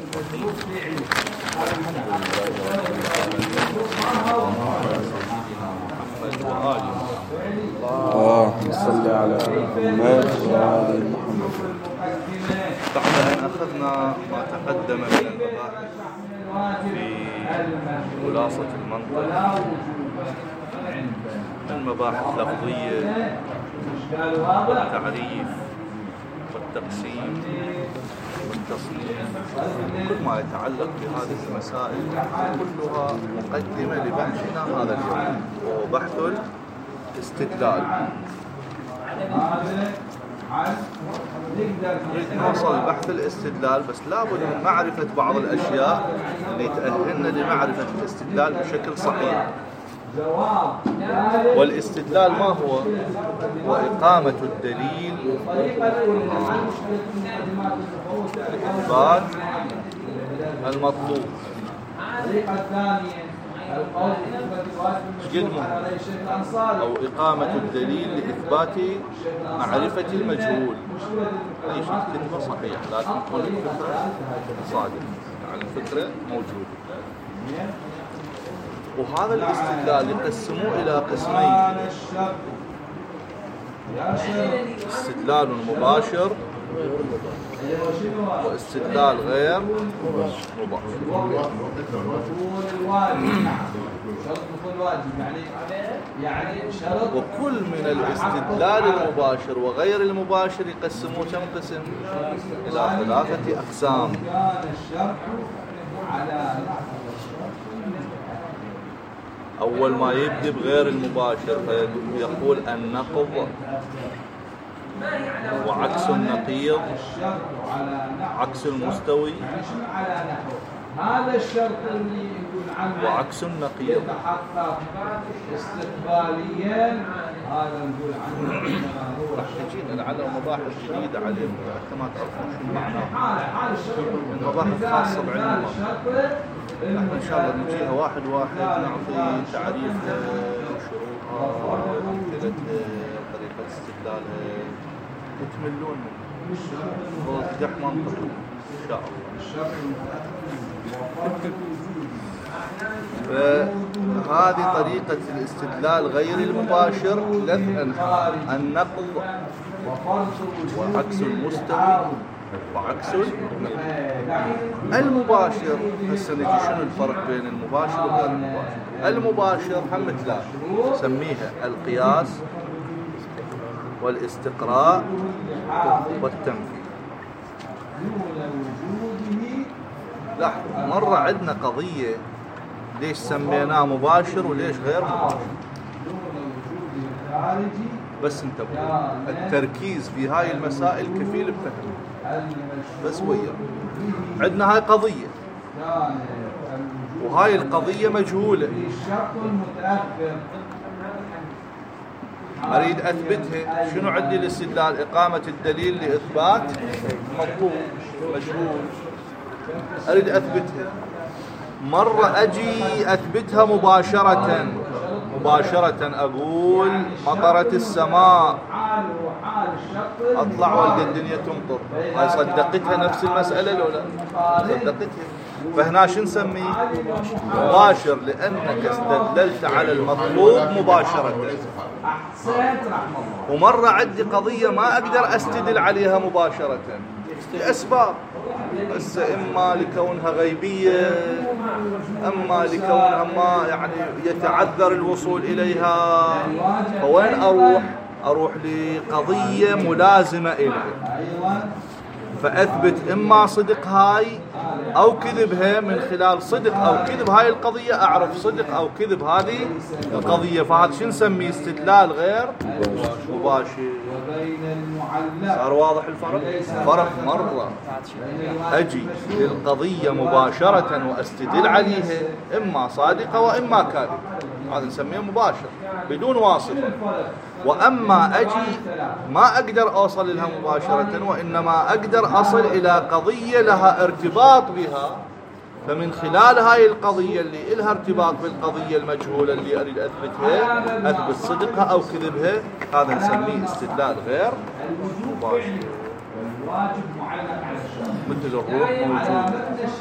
اللهم صل على محمد وآل محمد. بعد أن أخذنا ما تقدم من المباحث في خلاصة المنطق من مباحث لفظية والتعريف والتقسيم والتصنيف، كل ما يتعلق بهذه المسائل كلها مقدمة لبحثنا هذا اليوم، وهو بحث الاستدلال. نريد نوصل لبحث الاستدلال، بس لابد من معرفة بعض الأشياء اللي تأهلنا لمعرفة الاستدلال بشكل صحيح. والاستدلال ما هو؟ وإقامة الدليل لإثبات المطلوب. أو إقامة الدليل لإثبات معرفة المجهول. أي شيء كلمة صحيح، لكن تكون الفكرة صادقة، يعني الفكرة موجودة. وهذا الاستدلال يقسموه إلى قسمين: استدلال مباشر واستدلال غير مباشر. وكل من الاستدلال المباشر وغير المباشر يقسموه كم قسم؟ إلى 3 أقسام. أول ما يبدأ بغير المباشر فيقول النقض وعكس النقيض، عكس المستوي هذا الشرط اللي يقول عنه وعكس النقيض يتحقق استقباليا، هذا نقول عنه راح تجينا على مباحث جديدة عليهم كما تعرفون شو معناه، مباحث خاصة بعلم الله. نحن إن شاء الله نجيها واحد واحد، نعطي تعريفها وشروطها وأمثلتها طريقة استدلالها، وتملون منه. هو تفتح منطق إن شاء الله. فهذه طريقة الاستدلال غير المباشر 3 أنواع: النقض وعكس المستوي وعكس المباشر. هسه نجي شنو الفرق بين المباشر وغير المباشر؟ المباشر هم ثلاث، نسميها القياس والاستقراء والتنفيذ. لحظة، مرة عندنا قضية ليش سميناه مباشر وليش غير مباشر، بس انتبهوا، التركيز في هاي المسائل كفيل بفهم. بس ويا عندنا هاي قضية وهاي القضية مجهولة، أريد أثبتها. شنو عندي الاستدلال؟ إقامة الدليل لإثبات مطلوب مجهول، أريد أثبتها. مرة أجي أثبتها مباشرة أقول مطرت السماء، أطلع والقى الدنيا تمطر. هاي صدقتها نفس المسألة لو لا؟ صدقتها. فهنا شو نسميه؟ مباشر، لأنك استدللت على المطلوب مباشرة. ومرة عندي قضية ما أقدر أستدل عليها مباشرة لأسباب، بس إما لكونها غيبية، أما لكونها ما يعني يتعذر الوصول إليها. فوين أروح لقضية ملازمة إليها، فأثبت إما صدق هاي أو كذبها. من خلال صدق أو كذب هاي القضية أعرف صدق أو كذب هذه القضية. فهذا شو نسميه؟ استدلال غير مباشر. صار واضح الفرق؟ فرق مرة أجي للقضية مباشرة وأستدل عليها، إما صادقة وإما كاذبة، هذا نسميه مباشر بدون واسطة. وأما أجي ما أقدر أوصل لها مباشرة، وإنما أقدر أصل إلى قضية لها ارتباط بها، فمن خلال هاي القضية اللي إلها ارتباط بالقضية المجهولة اللي أريد أثبتها، أثبت صدقها أو كذبها. هذا نسميه استدلال غير مباشر. مثل الروح موجود.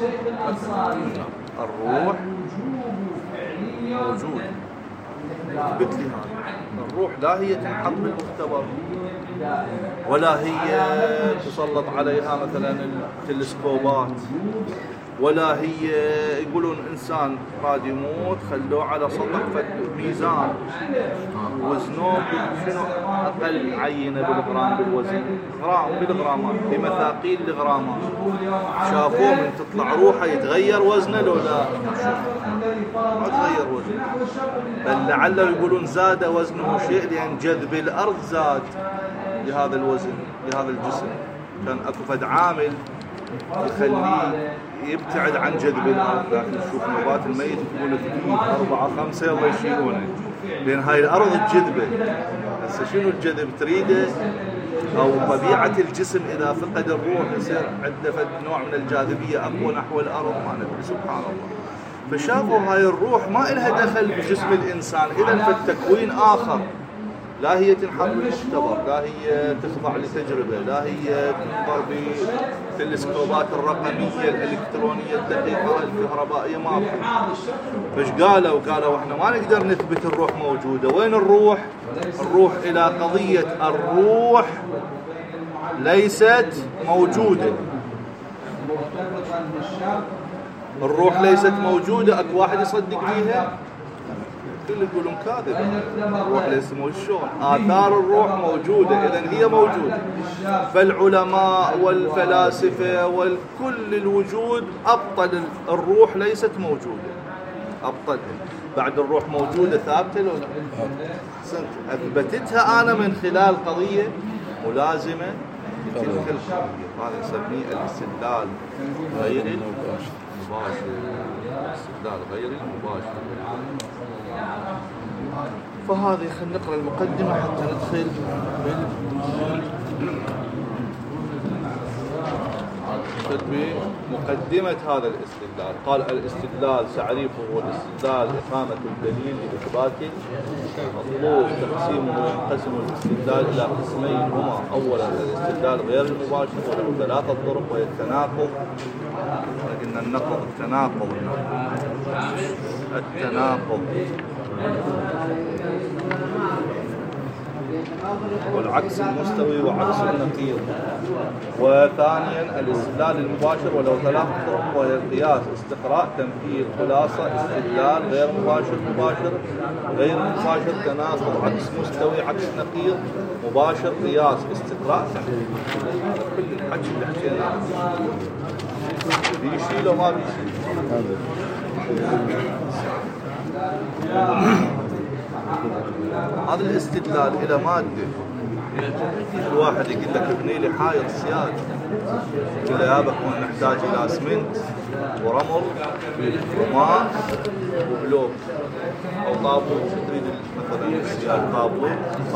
الروح موجود. اثبت لي هذا. الروح لا هي تنحط بالمختبر ولا هي تسلط عليها مثلا التلسكوبات، ولا هي يقولون انسان راد يموت خلوه على سطح ميزان وزنوه شنو اقل عينه بالغرام بالوزن، غرام بالغرامات بمثاقيل الغرامات. شافوه من تطلع روحه يتغير وزنه لو لا؟ ما تغير وزنه، بل لعله يقولون زاد وزنه شيء لان جذب الارض زاد لهذا الوزن لهذا الجسم. كان اكو فد عامل يخليه يبتعد عن جذب الارض، لكن تشوف نبات الميت تقول لك 4 5 يلا يشيلونه لان هاي الارض الجذبه. هسه شنو الجذب تريده؟ او طبيعه الجسم اذا فقد الروح يصير عنده فد نوع من الجاذبيه اقوى نحو الارض، ما ندري سبحان الله. فشافوا هاي الروح ما إلها دخل بجسم الانسان، اذا فالتكوين اخر، لا هي تنحط بالمختبر، لا هي تخضع لتجربه، لا هي تنظر بالتلسكوبات الرقميه الالكترونيه الدقيقه الكهربائيه، ما في. فايش قالوا؟ قالوا احنا ما نقدر نثبت الروح موجوده. وين الروح؟ الروح الى قضيه الروح ليست موجوده. الروح ليست موجوده، اكو واحد يصدق فيها؟ كل يقولون كاذب. الروح ليس موجود. شلون؟ آثار الروح موجودة، إذن هي موجودة. فالعلماء والفلاسفة والكل الوجود أبطل الروح ليست موجودة، أبطلها. بعد الروح موجودة ثابتة لو لا؟ أثبتتها أنا من خلال قضية ملازمة لتلك القضية. هذا نسميه الاستدلال غير المباشر. الاستدلال غير المباشر. فهذه خلينا نقرأ المقدمة حتى ندخل بمقدمة هذا الاستدلال. قال الاستدلال تعريفه هو الاستدلال إقامة الدليل لإثبات المطلوب. تقسيمه ينقسم الاستدلال إلى قسمين هما: أولا الاستدلال غير المباشر وله 3 طرق، وهي التناقض. قلنا النقض التناقض والعكس المستوي وعكس النقيض. وثانيا الاستدلال المباشر وله 3 طرق، وهي القياس، استقراء، تمثيل، خلاصة. استدلال غير مباشر مباشر، غير مباشر تناقض، عكس مستوي عكس نقيض، مباشر قياس، استقراء، تمثيل. كل الحكي اللي حكيناه بيشيل وما بيشيل. هذا الاستدلال إلى مادة. الواحد يقول لك ابني لي حائط سياج، يقول له يابا نحتاج إلى اسمنت ورمل وماء وبلوك أو طابوت. تريد مثلا السياج طابوت.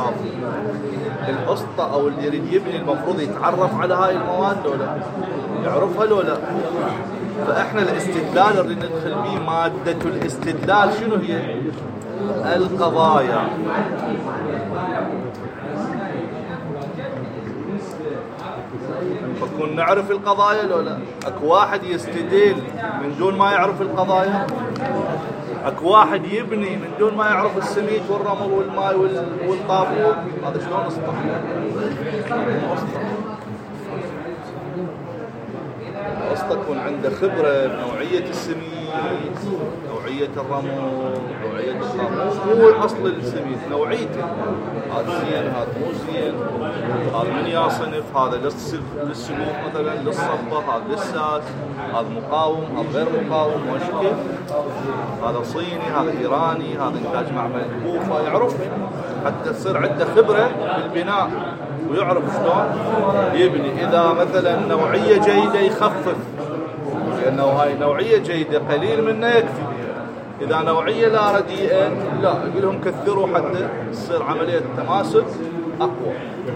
الأسطى أو اللي يريد يبني المفروض يتعرف على هاي المواد لو لا؟ يعرفها لو لا؟ فإحنا الاستدلال اللي ندخل به مادة الاستدلال شنو هي؟ القضايا. فكون نعرف القضايا لو لا؟ اكو واحد يستدل من دون ما يعرف القضايا؟ اكو واحد يبني من دون ما يعرف السميد والرمل والماء والطابوت؟ هذا شلون اسطى؟ اسطى تكون عنده خبره بنوعيه السميد، نوعيه الرمل، نوعيه الطابوت. مو اصل السميد، نوعيته. هذا زين، هذا مو زين، هذا من يا صنف، هذا للسلوك مثلا، للصبه، هذا للساس، هذا مقاوم، هذا غير مقاوم، وشكل. هذا صيني، هذا ايراني، هذا انتاج معمل الكوفه. يعرف حتى تصير عنده خبره بالبناء ويعرف شلون يبني. اذا مثلا نوعيه جيده يخفف، لانه هاي نوعيه جيده قليل منه يكفي. اذا نوعيه لا رديئه لا، يقول لهم كثروا حتى تصير عمليه التماسك اقوى.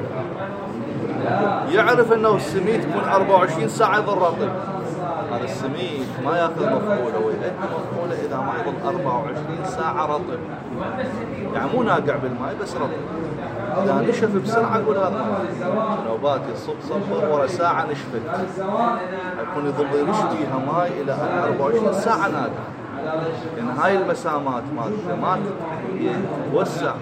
يعرف انه السميد تكون 24 ساعه يظل رطب. هذا السميد ما ياخذ مفعوله، ويأتي مفعوله اذا ما يظل 24 ساعه رطب، يعني مو ناقع بالماء بس رطب. إذا نشف بسرعة نقول هذا نوبات صب ورا ساعة نشفت، يكون يظل يرشديها ماي إلى 24 ساعة ناقع. لأن هاي المسامات مالته ما تتوسع،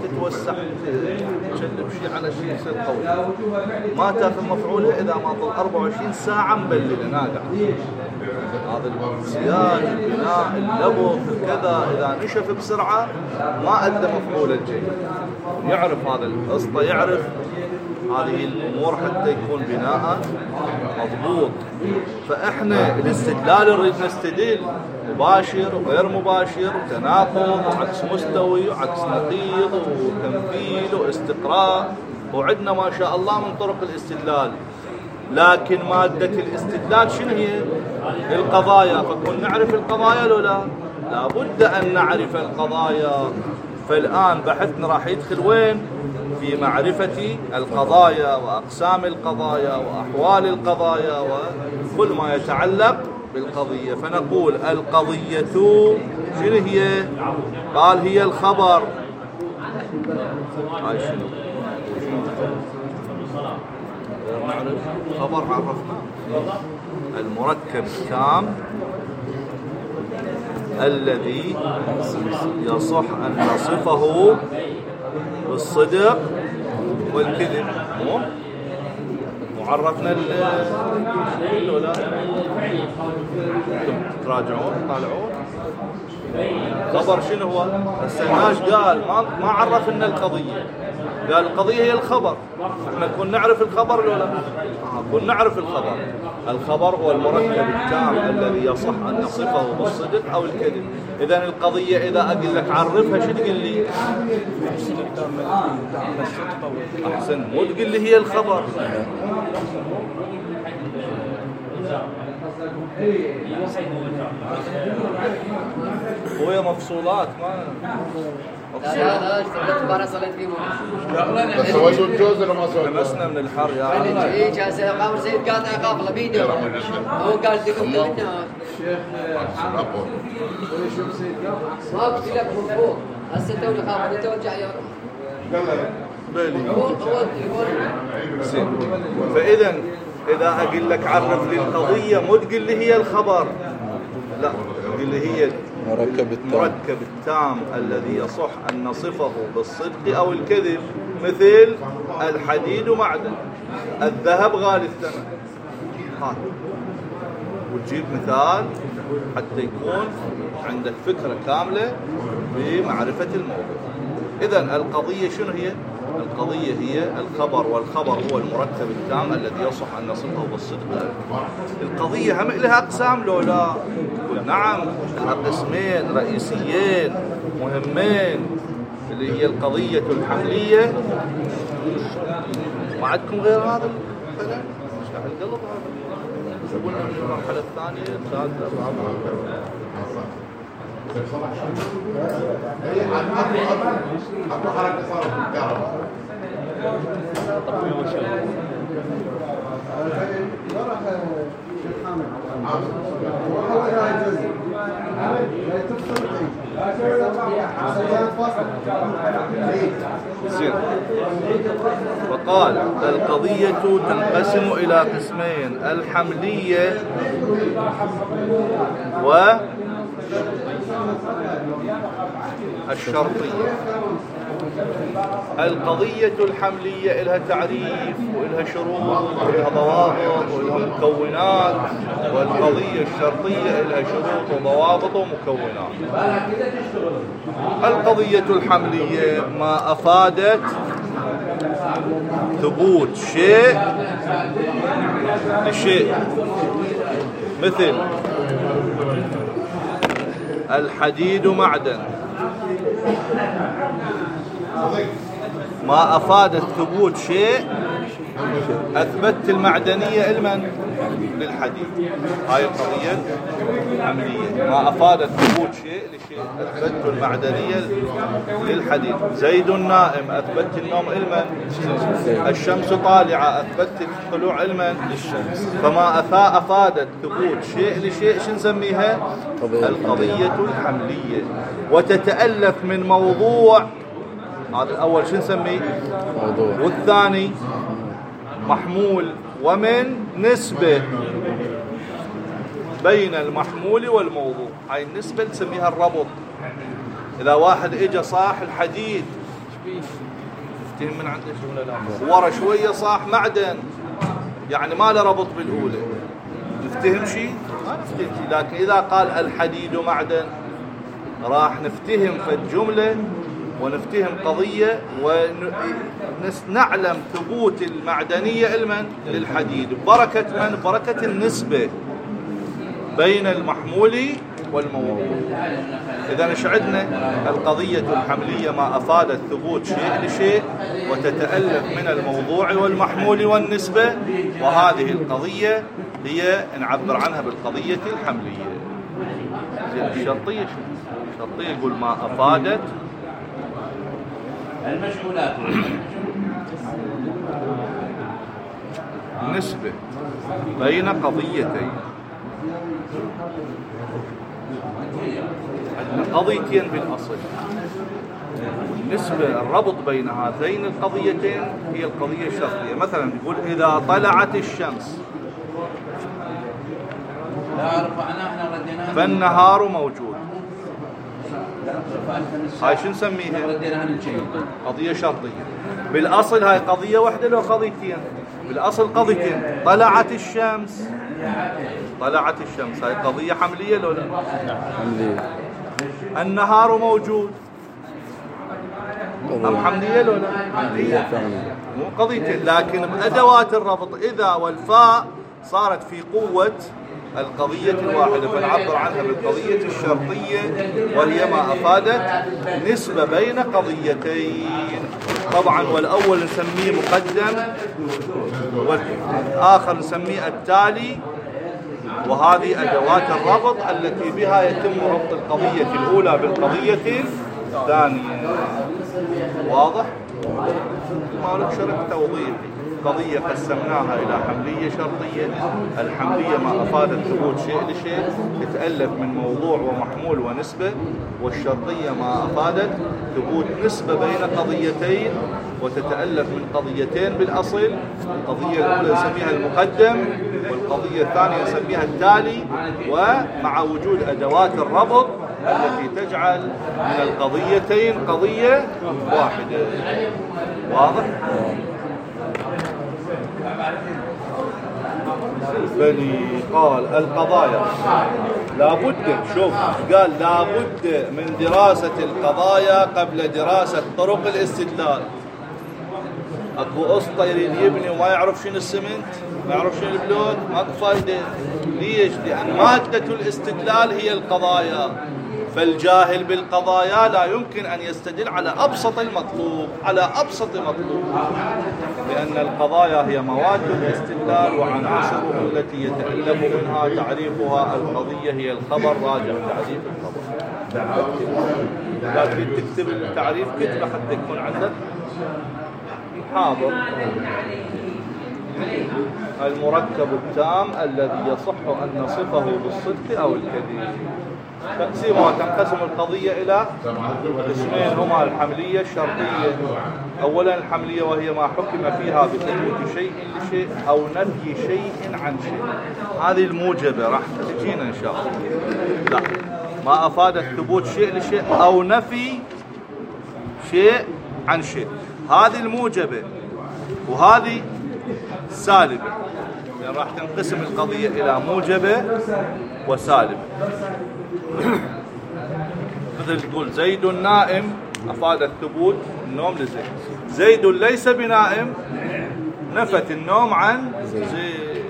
تشلب شيء على شيء يصير قوي، ما تاخذ مفعولها إذا ما ظل 24 ساعة مبللة ناقع. هذا الزياد، البناء، اللبق، الكذا، إذا نشف بسرعة ما أدى مفعول الجيد. يعرف هذا الأسطى، يعرف هذه الأمور حتى يكون بناء مضبوط. فإحنا الاستدلال نريد نستدل مباشر وغير مباشر، وتناقض وعكس مستوي وعكس نقيض وتمثيل واستقراء، وعندنا ما شاء الله من طرق الاستدلال. لكن مادة الاستدلال شنو هي؟ القضايا. فكون نعرف القضايا لو لا؟ لابد أن نعرف القضايا. فالآن بحثنا راح يدخل وين؟ في معرفة القضايا وأقسام القضايا وأحوال القضايا وكل ما يتعلق بالقضية. فنقول القضية شنو هي؟ قال هي الخبر. هاي شنو؟ نعرف خبر عرفنا المركب التام الذي يصح أن نصفه بالصدق والكذب. وعرفنا ولا تراجعون طالعون خبر شنو هو؟ السناج قال ما عرفنا القضية، قال القضية هي الخبر. احنا كنا نعرف الخبر ولا لا؟ كنا نعرف الخبر. الخبر هو المركب التام الذي يصح أن نصفه بالصدق أو الكذب. إذن القضية إذا أقول لك عرفها شو تقول لي؟ أحسن، مو تقول لي هي الخبر. وهي مفصولات ما لا اشتغلت صليت فيه بس سويتوا الجوز ولا ما سويتوا؟ تمسنا من الحر يا عم. اي جالس قامر زيد قاطع قافله بيده، هو قال تقول منها الشيخ حامد ويشوف سيد قاطع ما قلت لك مضبوط. هسه توني خاف يتوجع يا فإذا إذا أقول لك عرف لي القضية مو تقول لي هي الخبر، لا تقول لي هي المركب التام الذي يصح أن نصفه بالصدق أو الكذب، مثل الحديد ومعدن، الذهب غالي الثمن. وتجيب مثال حتى يكون عندك فكرة كاملة بمعرفة الموضوع. إذن القضية شنو هي؟ القضية هي الخبر، والخبر هو المركب التام الذي يصح أن نصفه بالصدق. القضية هم لها أقسام لو لا؟ نعم، لها قسمين رئيسيين مهمين، اللي هي القضية الحملية. ما عندكم غير هذا الكلام؟ اشرح القلب هذا. قلنا من المرحلة الثانية الثالثة الرابعة. زين. وقال القضية تنقسم إلى قسمين: الحملية والشرطية. القضية الحملية إلها تعريف وإلها شروط وإلها ضوابط وإلها مكونات، والقضية الشرطية إلها شروط وضوابط ومكونات. القضية الحملية ما أفادت ثبوت شيء لشيء، مثل الحديد معدن. ما أفادت ثبوت شيء أثبت المعدنية لمن؟ للحديد. هاي القضية الحملية. ما أفادت ثبوت شيء لشيء أثبت المعدنية للحديد. زيد نائم أثبت النوم لمن؟ الشمس طالعة أثبت الطلوع لمن؟ للشمس. فما أفادت ثبوت شيء لشيء شو نسميها؟ القضية الحملية. وتتألف من موضوع هذا الأول شو نسميه؟ موضوع. والثاني محمول ومن نسبة بين المحمول والموضوع. هاي النسبة نسميها الربط. إذا واحد إجا صاح الحديد تفتهم من عنده ولا لا؟ ورا شوية صاح معدن، يعني ما له ربط بالأولى. نفتهم شيء؟ ما نفتهم شيء. لكن إذا قال الحديد معدن راح نفتهم في الجملة ونفتهم قضية ونعلم ثبوت المعدنية علما للحديد بركة من؟ بركة النسبة بين المحمول والموضوع. إذا عندنا القضية الحملية ما أفادت ثبوت شيء لشيء وتتألف من الموضوع والمحمول والنسبة، وهذه القضية هي نعبر عنها بالقضية الحملية. الشرطية الشرطية يقول ما أفادت المشغولات نسبة بين قضيتين. قضيتين بالأصل، النسبة الربط بين هاتين القضيتين هي القضية الشرطية. مثلا يقول إذا طلعت الشمس فالنهار موجود. هاي شو نسميها؟ قضية شرطية. بالأصل هاي قضية واحدة لو قضيتين؟ بالأصل قضيتين. طلعت الشمس، طلعت الشمس هاي قضية حملية لو لا؟ حملية. النهار موجود أم حملية لو لا؟ حملية مو قضيتين. لكن بأدوات الربط إذا والفاء صارت في قوة القضية الواحدة، فنعبر عنها بالقضية الشرطية وهي ما أفادت نسبة بين قضيتين. طبعا والأول نسميه مقدم والآخر نسميه التالي، وهذه أدوات الربط التي بها يتم ربط القضية الأولى بالقضية الثانية. واضح؟ ما لك شرط توضيحي. قضية قسمناها إلى حملية شرطية. الحملية ما أفادت ثبوت شيء لشيء تتألف من موضوع ومحمول ونسبة، والشرطية ما أفادت ثبوت نسبة بين قضيتين وتتألف من قضيتين بالأصل. القضية الأولى نسميها المقدم والقضية الثانية نسميها التالي، ومع وجود أدوات الربط التي تجعل من القضيتين قضية واحدة. واضح؟ بني قال القضايا لابد، شوف قال لابد من دراسة القضايا قبل دراسة طرق الاستدلال. اكو اسطى يريد يبني وما يعرف شنو السمنت، ما يعرف شنو البلوك، ماكو فايدة. ليش؟ لأن مادة الاستدلال هي القضايا، فالجاهل بالقضايا لا يمكن أن يستدل على أبسط المطلوب، على أبسط مطلوب، لأن القضايا هي مواد الاستدلال وعناصره التي يتألف منها تعريفها. القضية هي الخبر، راجع تعريف الخبر. لكن تكتب التعريف كتبه حتى يكون عندك حاضر. المركب التام الذي يصح أن نصفه بالصدق أو الكذب. تقسيمها تنقسم القضية إلى قسمين هما الحملية الشرطية. أولا الحملية وهي ما حكم فيها بثبوت شيء لشيء أو نفي شيء عن شيء. هذه الموجبة راح تجينا إن شاء الله. لا، ما أفادت ثبوت شيء لشيء أو نفي شيء عن شيء، هذه الموجبة، وهذه سالبة. يعني راح تنقسم القضية إلى موجبة وسالبة. مثل تقول زيد نائم أفادت ثبوت النوم لزيد. زيد ليس بنائم نفت النوم عن زيد.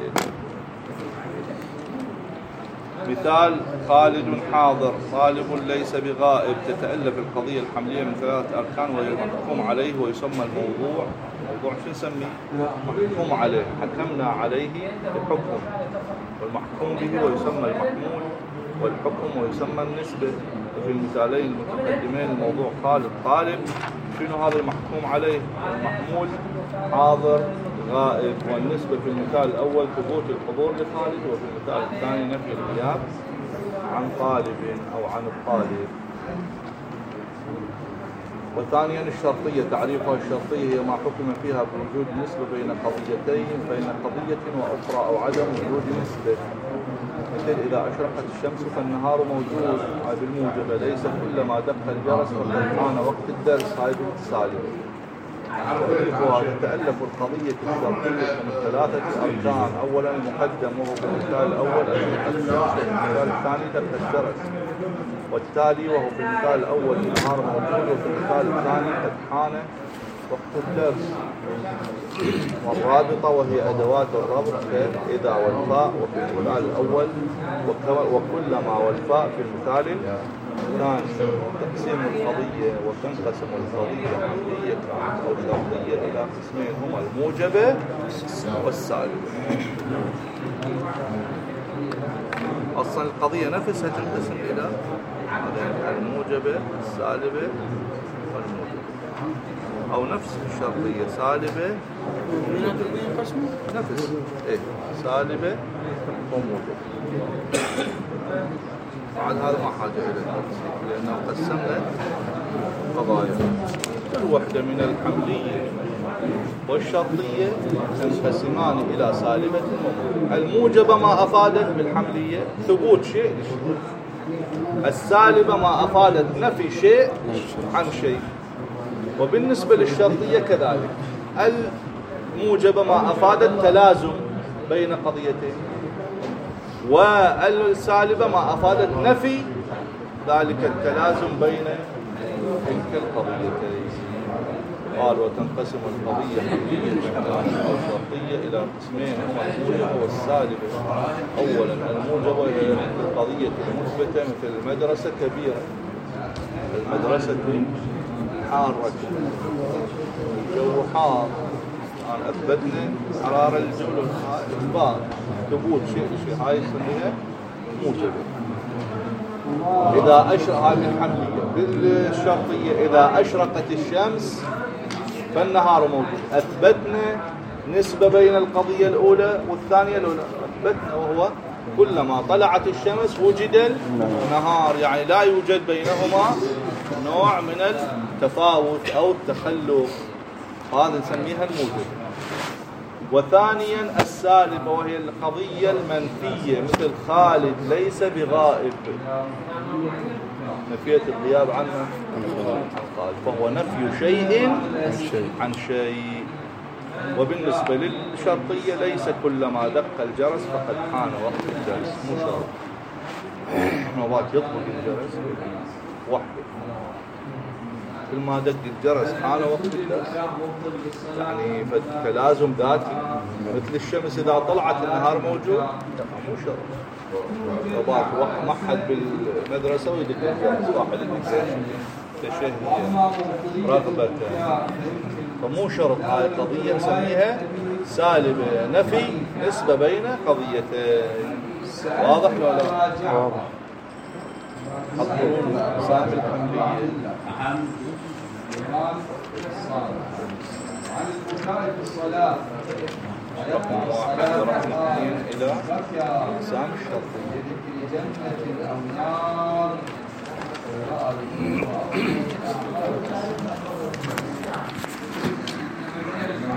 مثال خالد حاضر طالب ليس بغائب. تتألف القضية الحملية من ثلاثة أركان، وهي المحكوم عليه ويسمى الموضوع. موضوع شو نسميه؟ محكوم عليه، حكمنا عليه بحكم، والمحكوم به ويسمى المحمول، والحكم ويسمى النسبة. في المثالين المتقدمين الموضوع خالد طالب. شنو هذا المحكوم عليه؟ المحمول حاضر غائب. والنسبة في المثال الأول ثبوت الحضور لخالد، وفي المثال الثاني نفي الغياب عن طالب أو عن الطالب. وثانيا الشرطية، تعريفها الشرطية هي ما حكم فيها بوجود نسبة بين قضيتين، بين قضية وأخرى أو عدم وجود نسبة. مثل إذا أشرقت الشمس فالنهار موجود، هاي بالموجبة. ليس كلما دق الجرس فقد حان وقت الدرس، هاي بالسالبة. تعريفها تتألف القضية الشرطية من 3 أركان. أولا المقدم وهو بالمثال الأول أشرقت الشمس، والمثال الثاني دق الجرس، والتالي وهو في المثال الأول النهار موجود، وفي المثال الثاني قد حان وقت الدرس. والرابطة وهي أدوات الربط كإذا والفاء وفي المثال الأول، وكلما والفاء في المثال الثاني. تقسيم القضية، وتنقسم القضية حملية أو شرطية إلى قسمين هما الموجبة والسالبة. أصلا القضية نفسها تنقسم إلى الموجبة السالبة والموجبة، أو نفس الشرطية سالبة نفس سالبة وموجبة. بعد هذا ما حاجة إلى التفصيل لأنه قسمنا قضايا. كل وحدة من الحملية والشرطية تنقسمان إلى سالبة وموجبة. الموجبة ما أفادت بالحملية ثبوت شيء لشيء، السالبة ما أفادت نفي شيء عن شيء. وبالنسبة للشرطية كذلك، الموجبة ما أفادت تلازم بين قضيتين، والسالبة ما أفادت نفي ذلك التلازم بين تلك القضيتين. قال وتنقسم القضية حملية أو شرطية إلى قسمين هما الموجبة والسالبة. أولا الموجبة هي القضية المثبتة، مثل المدرسة كبيرة، المدرسة حارة، الجو حار، أنا أثبتنا حرارة الجو، إثبات ثبوت شيء، هاي نسميها موجبة. إذا أشرق هذه الحملية. بالشرطية إذا أشرقت الشمس فالنهار موجود، أثبتنا نسبة بين القضية الأولى والثانية الأولى، أثبتنا وهو كلما طلعت الشمس وجد النهار، يعني لا يوجد بينهما نوع من التفاوت أو التخلف، هذا نسميها الموجب. وثانيا السالبة وهي القضية المنفية، مثل خالد ليس بغائب، نفيت الغياب عنه خالد، فهو نفي شيء عن شيء. وبالنسبة للشرطية ليس كلما دق الجرس فقد حان وقت الجرس، مو شرط نوبات يطلق الجرس وحده، كل ما دق الجرس حان وقت الجرس، يعني تلازم ذاتي. مثل الشمس إذا طلعت النهار موجود، مو شرط. نوبات محد بالمدرسة ويدق الجرس، واحد يدق تشهي رغبة، فمو شرط. هاي قضية نسميها سالبة، نفي نسبة بين قضيتين. واضح ولا لا؟ واضح. حضرون أقسام الحملية. عن البكاء في الصلاة رقم 1 ورقم 2 إلى أقسام الشرطية. في جنة أو نار